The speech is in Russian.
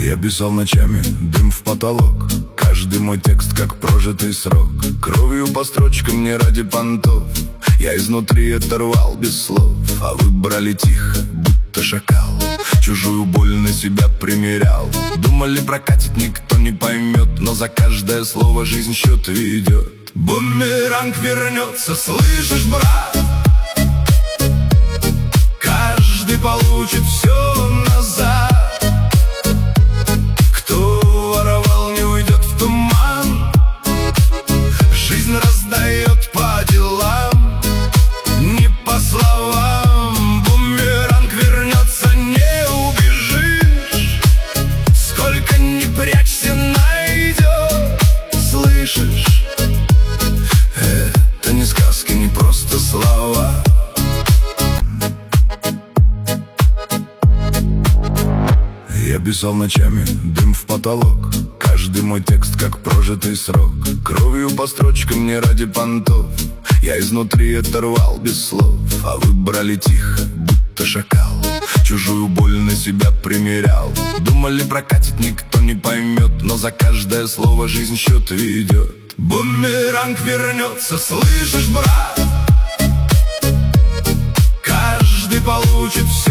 Я писал ночами, дым в потолок. Каждый мой текст как прожитый срок. Кровью по строчкам не ради понтов. Я изнутри оторвал без слов. А вы брали тихо, будто шакал. Чужую боль на себя примерял. Думали, прокатит, никто не поймет. Но за каждое слово жизнь счет ведет. Бумеранг вернется, слышишь, брат? Каждый получит все назад. Кто воровал, не уйдет в туман. Жизнь раздает по делам, не по словам. Бумеранг вернется, не убежишь. Сколько ни прячься, найдет. Слышишь? Это не сказки, не просто слова. Я писал ночами, дым в потолок. Каждый мой текст как прожитый срок. Кровью по строчкам не ради понтов. Я изнутри оторвал без слов. А вы брали тихо, будто шакал. Чужую боль на себя примерял. Думали, прокатит, никто не поймет. Но за каждое слово жизнь счет ведет. Бумеранг вернется, слышишь, брат? Каждый получит все